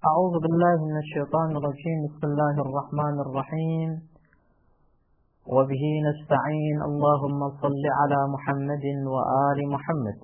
أعوذ بالله من الشيطان الرجيم. بسم الله الرحمن الرحيم. وبه نستعين. اللهم صل على محمد وآل Muhammad.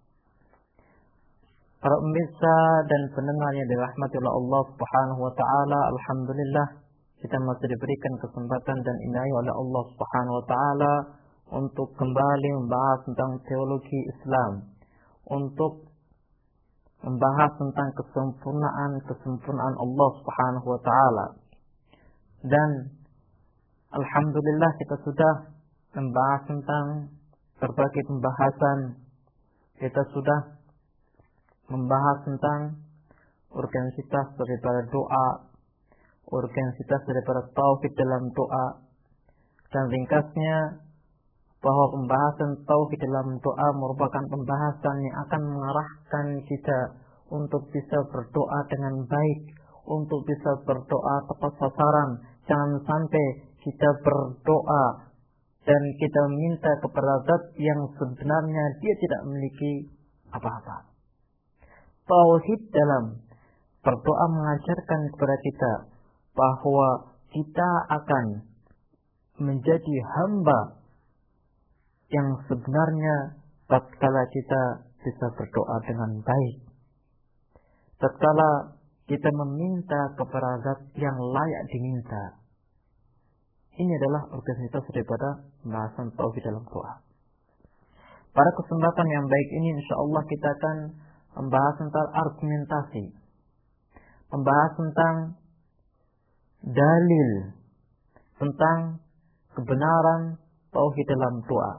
Para pemirsa dan pendengar yang dirahmati oleh Allah Subhanahu wa taala, alhamdulillah kita masih diberikan kesempatan dan inayah oleh Allah Subhanahu wa taala untuk kembali membahas tentang teologi Islam, untuk membahas tentang kesempurnaan Allah Subhanahu wa taala. Dan alhamdulillah kita sudah membahas tentang berbagai pembahasan. Kita sudah membahas tentang urgensitas daripada doa, urgensitas daripada tauhid dalam doa, dan ringkasnya bahwa pembahasan tauhid dalam doa merupakan pembahasan yang akan mengarahkan kita untuk bisa berdoa dengan baik, untuk bisa berdoa tepat sasaran. Jangan sampai kita berdoa dan kita minta kepada zat yang sebenarnya dia tidak memiliki apa-apa. Tauhid dalam berdoa mengajarkan kepada kita bahwa kita akan menjadi hamba yang sebenarnya tatkala kita bisa berdoa dengan baik, tatkala kita meminta kepada zat yang layak diminta. Ini adalah urgensitas daripada pembahasan tauhid dalam doa. Pada kesempatan yang baik ini insyaallah kita akan membahas tentang argumentasi, membahas tentang dalil, tentang kebenaran tauhid dalam doa.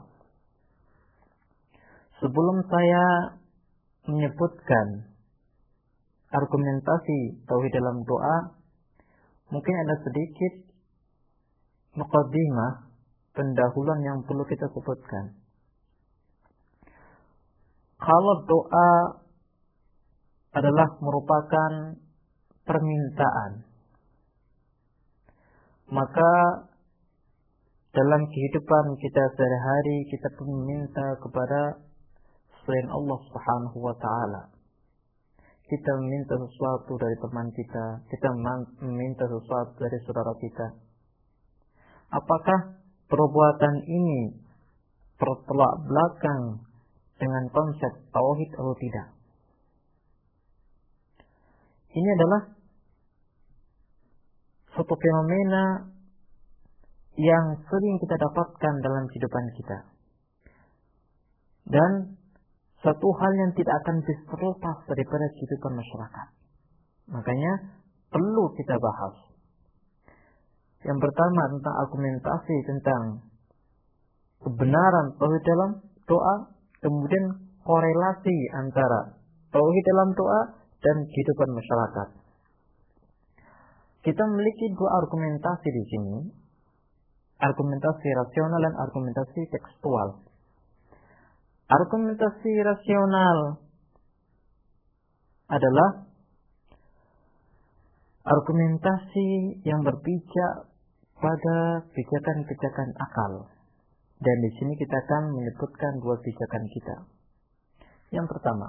Sebelum saya menyebutkan argumentasi tauhid dalam doa, mungkin ada sedikit muqaddimah, pendahuluan yang perlu kita sebutkan. Kalau doa adalah merupakan permintaan, maka dalam kehidupan kita sehari-hari kita pun meminta kepada selain Allah Subhanahu wa taala. Kita meminta sesuatu dari teman kita, kita meminta sesuatu dari saudara kita. Apakah perbuatan ini bertolak belakang dengan konsep tauhid atau tidak? Ini adalah suatu fenomena yang sering kita dapatkan dalam kehidupan kita. Dan satu hal yang tidak akan bisa terlepas daripada kehidupan masyarakat. Makanya perlu kita bahas. Yang pertama tentang argumentasi tentang kebenaran tauhid dalam doa, kemudian korelasi antara tauhid dalam doa dan kehidupan masyarakat. Kita memiliki dua argumentasi di sini. Argumentasi rasional dan argumentasi tekstual. Argumentasi rasional adalah argumentasi yang berpijak pada pijakan-pijakan akal. Dan di sini kita akan menyebutkan dua pijakan kita. Yang pertama,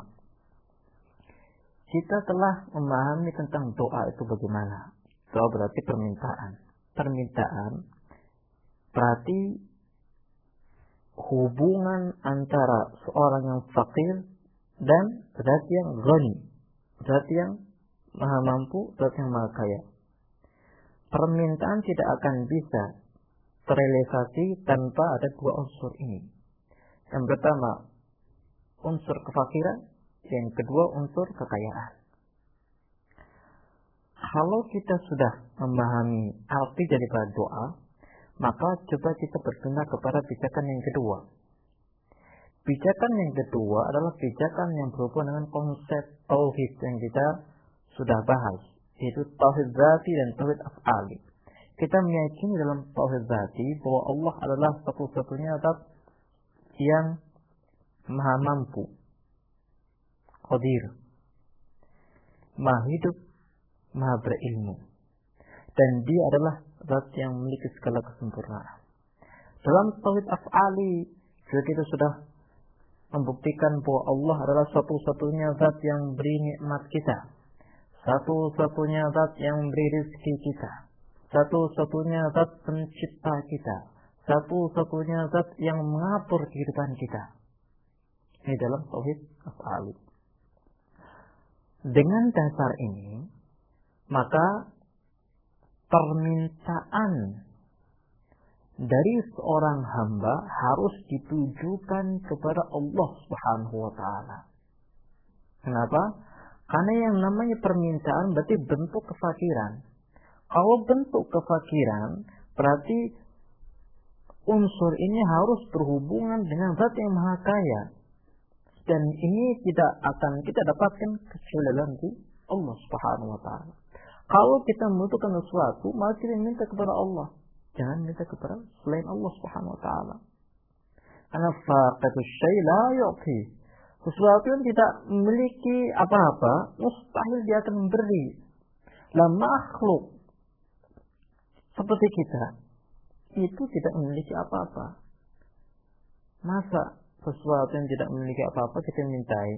kita telah memahami tentang doa itu bagaimana. Doa berarti permintaan. Permintaan berarti hubungan antara seorang yang fakir dan zat yang ghani, zat yang maha mampu, zat yang maha kaya. Permintaan tidak akan bisa terrealisasi tanpa ada dua unsur ini. Yang pertama, unsur kefakiran, yang kedua unsur kekayaan. Kalau kita sudah memahami arti daripada doa, maka coba kita berpindah kepada pijakan yang kedua. Pijakan yang kedua adalah pijakan yang berhubungan dengan konsep tauhid yang kita sudah bahas, yaitu tauhid dzati dan tauhid af'ali. Kita meyakini dalam tauhid dzati bahwa Allah adalah satu-satunya zat yang maha mampu, qadir, maha hidup, maha berilmu, dan dia adalah zat yang memiliki segala kesempurnaan. Dalam tauhid af'ali juga kita sudah membuktikan bahwa Allah adalah satu-satunya zat yang beri nikmat kita, satu-satunya zat yang memberi rezeki kita, satu-satunya zat pencipta kita, satu-satunya zat yang mengatur kehidupan kita. Ini dalam tauhid af'al. Dengan dasar ini, maka permintaan dari seorang hamba harus ditujukan kepada Allah Subhanahu wa taala. Kenapa? Karena yang namanya permintaan berarti bentuk kefakiran. Kalau bentuk kefakiran, berarti unsur ini harus berhubungan dengan zat yang maha kaya. Dan ini tidak akan kita dapatkan kecuali dalam Allah Subhanahu wa taala. Kalau kita membutuhkan sesuatu, maka kita minta kepada Allah. Jangan minta kepada selain Allah Subhanahu wa taala. Karena faqitus syai' la yu'ti. Sesuatu yang tidak memiliki apa-apa, mustahil dia akan memberi. Lah makhluk seperti kita itu tidak memiliki apa-apa. Masa sesuatu yang tidak memiliki apa-apa kita mintai?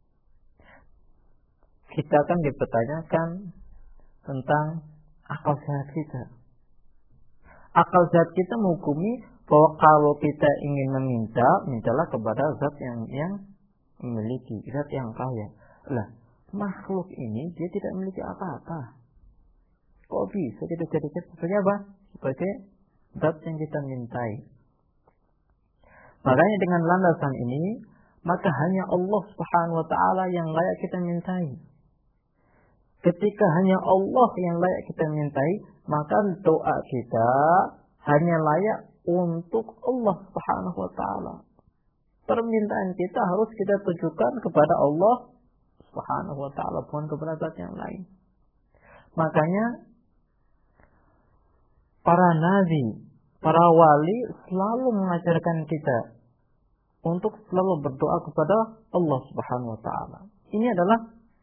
Kita akan dipertanyakan tentang akal sehat kita. Akal sehat kita menghukumi bahwa kalau kita ingin meminta, mintalah kepada zat yang memiliki, zat yang kaya. Lah, makhluk ini dia tidak memiliki apa-apa. Kok bisa kita jadikan sebagai apa? Sebagai zat yang kita mintai. Makanya dengan landasan ini, maka hanya Allah Subhanahu wa taala yang layak kita mintai. Ketika hanya Allah yang layak kita mintai, maka doa kita hanya layak untuk Allah Subhanahu wa taala. Permintaan kita harus kita tujukan kepada Allah Subhanahu wa taala, bukan kepada zat yang lain. Makanya para nabi, para wali selalu mengajarkan kita untuk selalu berdoa kepada Allah Subhanahu wa taala. Ini adalah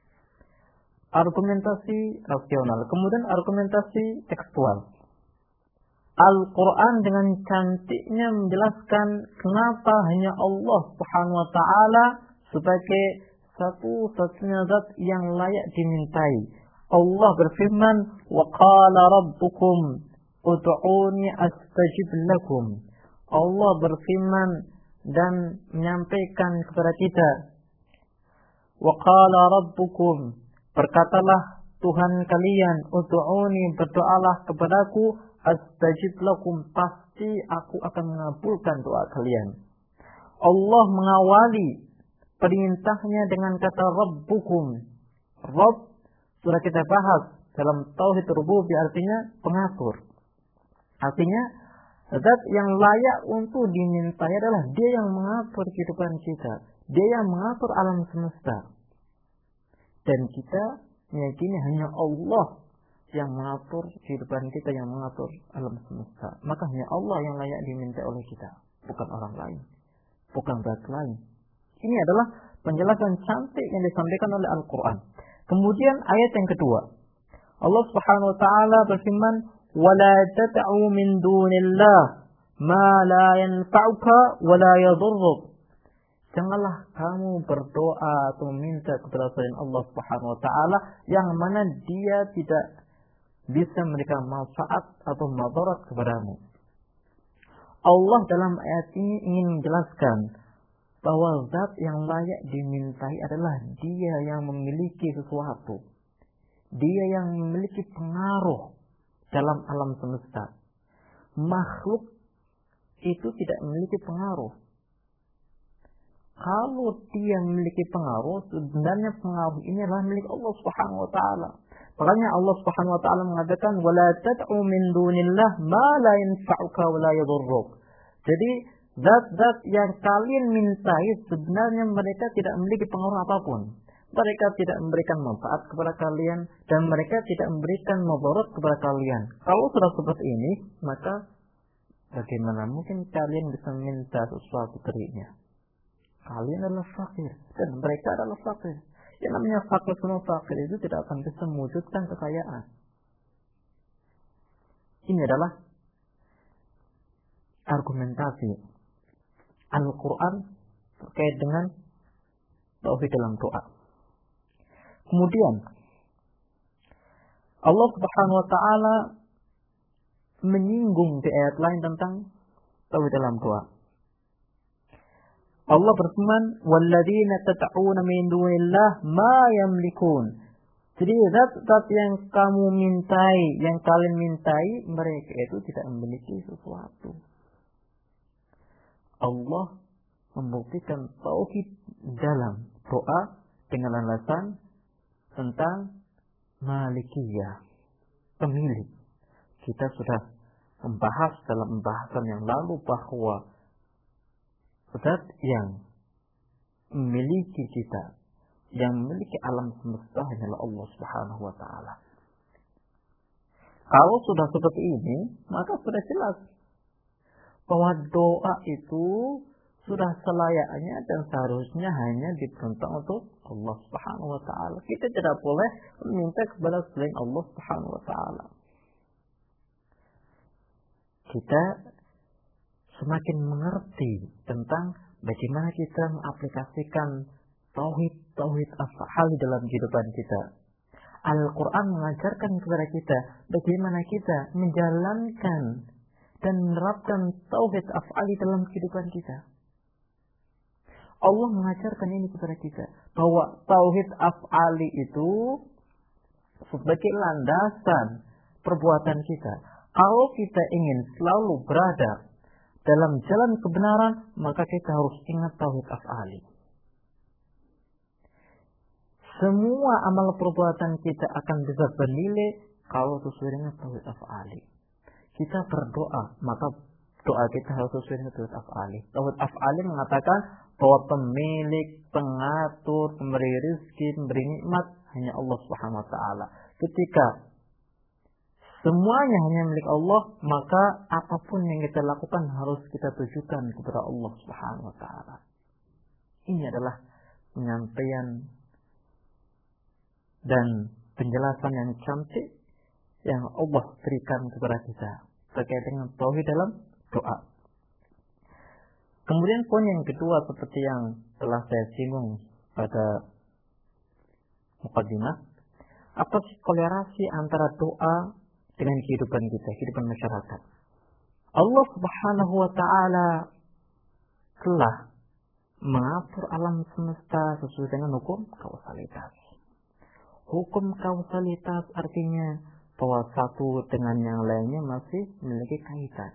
argumentasi rasional. Kemudian argumentasi tekstual. Al-Quran dengan cantiknya menjelaskan kenapa hanya Allah Subhanahu wa taala sebagai satu-satunya zat yang layak dimintai. Allah berfirman, "Wa qala rabbukum ud'uni astajib lakum." Allah berfirman dan menyampaikan kepada kita, "Wa qala rabbukum," berkatalah Tuhan kalian, "Ud'uni," berdoalah kepadaku, "astajib lakum," pasti aku akan mengabulkan doa kalian. Allah mengawali perintahnya dengan kata Rabbukum. Rabb sudah kita bahas dalam tauhid rububiyah, artinya pengatur. Artinya zat yang layak untuk dimintai adalah dia yang mengatur kehidupan kita, dia yang mengatur alam semesta. Dan kita meyakini hanya Allah yang mengatur kehidupan kita, yang mengatur alam semesta. Maka hanya Allah yang layak diminta oleh kita, bukan orang lain, bukan zat lain. Ini adalah penjelasan cantik yang disampaikan oleh Al-Quran. Kemudian ayat yang kedua, Allah Subhanahu wa taala berfirman, "Wala tad'u min dunillah ma la yanfa'uka wa la yadhurruk." Janganlah kamu berdoa atau minta kepada selain Allah Subhanahu wa taala yang mana dia tidak bisa memberikan manfaat atau madarat kepadamu. Allah dalam ayat ini ingin menjelaskan bahwa zat yang layak dimintai adalah dia yang memiliki sesuatu. Dia yang memiliki pengaruh dalam alam semesta. Makhluk itu tidak memiliki pengaruh. Kalau dia memiliki pengaruh, sebenarnya pengaruh ini adalah milik Allah Subhanahu wa taala. Makanya Allah Subhanahu wa taala mengatakan, "Wala tad'u min dunillah ma la yanfa'uka wa la yadhurruk." Jadi zat-zat yang kalian mintai sebenarnya mereka tidak memiliki pengaruh apapun. Mereka tidak memberikan manfaat kepada kalian dan mereka tidak memberikan mudarat kepada kalian. Kalau sudah seperti ini, maka bagaimana mungkin kalian bisa minta sesuatu darinya? Kalian adalah fakir dan mereka adalah fakir. Yang namanya fakir sama fakir itu tidak akan bisa mewujudkan kekayaan. Ini adalah argumentasi Al-Quran terkait dengan tauhid dalam doa. Kemudian Allah Subhanahu wa taala menyinggung di ayat lain tentang tauhid dalam doa. Allah berfirman, "Walladzina tad'una min dunillah ma yamlikun." Jadi zat-zat yang kamu mintai, yang kalian mintai, mereka itu tidak memiliki sesuatu. Allah membuktikan tauhid dalam doa dengan alasan tentang malikiyah, pemilik. Kita sudah membahas dalam pembahasan yang lalu bahwa zat yang memiliki kita, yang memiliki alam semesta hanyalah Allah Subhanahu wa taala. Kalau sudah seperti ini, maka sudah jelas bahwa doa itu sudah selayaknya dan seharusnya hanya diperuntukkan untuk Allah Subhanahu wa taala. Kita tidak boleh meminta kepada selain Allah Subhanahu wa taala. Kita semakin mengerti tentang bagaimana kita mengaplikasikan tauhid af'al dalam kehidupan kita. Al-Quran mengajarkan kepada kita bagaimana kita menjalankan dan menerapkan tauhid af'ali dalam kehidupan kita. Allah mengajarkan ini kepada kita bahwa tauhid af'ali itu sebagai landasan perbuatan kita. Kalau kita ingin selalu berada dalam jalan kebenaran, maka kita harus ingat tauhid af'ali. Semua amal perbuatan kita akan bisa bernilai kalau sesuai dengan tauhid af'ali. Kita berdoa, maka doa kita harus sesuai dengan tauhid af'ali. Tauhid af'ali mengatakan bahwa pemilik, pengatur, pemberi rezeki, pemberi nikmat hanya Allah Subhanahu wa taala. Ketika semuanya hanya milik Allah, maka apapun yang kita lakukan harus kita tujukan kepada Allah Subhanahu wa taala. Ini adalah penyampaian dan penjelasan yang cantik yang Allah berikan kepada kita terkait dengan tauhid dalam doa. Kemudian poin yang kedua seperti yang telah saya singgung pada muqaddimah, apa sih kolerasi antara doa dengan kehidupan kita, kehidupan masyarakat? Allah Subhanahu wa taala telah mengatur alam semesta sesuai dengan hukum kausalitas. Hukum kausalitas artinya bahwa satu dengan yang lainnya masih memiliki kaitan.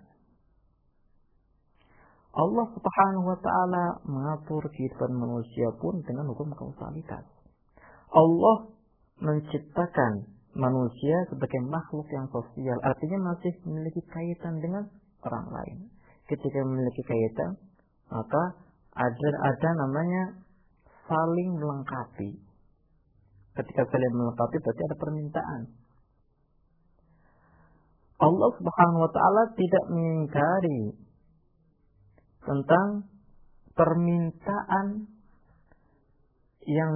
Allah Subhanahu wa taala mengatur kehidupan manusia pun dengan hukum kausalitas. Allah menciptakan manusia sebagai makhluk yang sosial, artinya masih memiliki kaitan dengan orang lain. Ketika memiliki kaitan, maka ada namanya saling melengkapi. Ketika saling melengkapi berarti ada permintaan. Allah Subhanahu wa taala tidak mengingkari tentang permintaan yang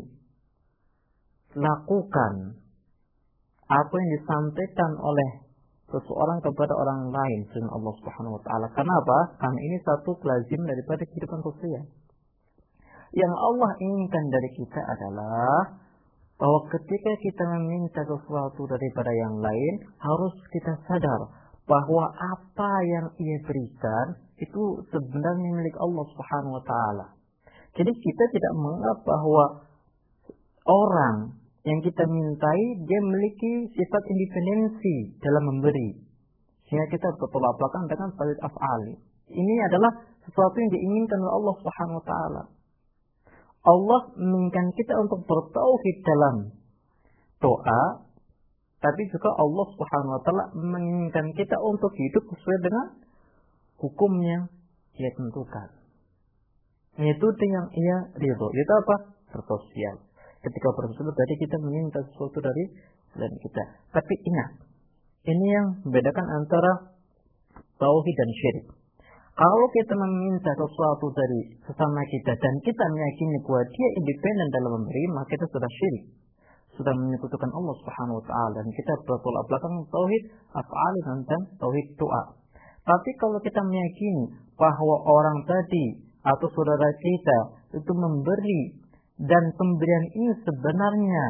dilakukan, apa yang disampaikan oleh seseorang kepada orang lain selain Allah Subhanahu wa taala. Kenapa? Karena ini satu lazim daripada kehidupan sosial. Yang Allah inginkan dari kita adalah bahwa ketika kita meminta sesuatu daripada yang lain, harus kita sadar bahwa apa yang ia berikan itu sebenarnya milik Allah Subhanahu wa taala. Jadi kita tidak menganggap bahwa orang yang kita mintai dia memiliki sifat independensi dalam memberi, sehingga kita bertolak belakang dengan tauhid af'ali. Ini adalah sesuatu yang diinginkan oleh Allah Subhanahu wa taala. Allah menginginkan kita untuk bertauhid dalam doa, tapi juga Allah Subhanahu wa taala menginginkan kita untuk hidup sesuai dengan hukum yang ia tentukan. Yaitu yang ia ridho. Itu apa? Bersosial. Ketika bersosial berarti kita meminta sesuatu dari selain kita. Tapi ingat, ini yang membedakan antara tauhid dan syirik. Kalau kita meminta sesuatu dari sesama kita dan kita meyakini bahwa dia independen dalam memberi, maka kita sudah syirik, sudah menyekutukan Allah Subhanahu wa taala, dan kita bertolak belakang tauhid af'ali dan tauhid doa. Tapi kalau kita meyakini bahwa orang tadi atau saudara kita itu memberi dan pemberian ini sebenarnya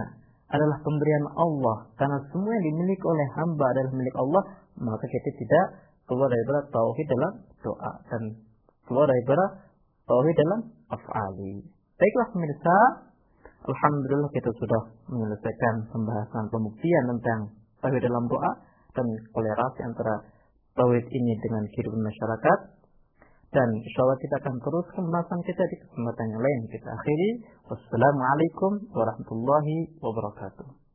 adalah pemberian Allah, karena semua yang dimiliki oleh hamba adalah milik Allah, maka kita tidak keluar daripada tauhid dalam doa dan keluar daripada tauhid dalam af'ali. Baiklah pemirsa, alhamdulillah kita sudah menyelesaikan pembahasan pembuktian tentang tauhid dalam doa dan kolerasi antara tauhid ini dengan kehidupan masyarakat. Dan insyaallah kita akan teruskan pembahasan kita di kesempatan yang lain. Kita akhiri. Wassalamualaikum warahmatullahi wabarakatuh.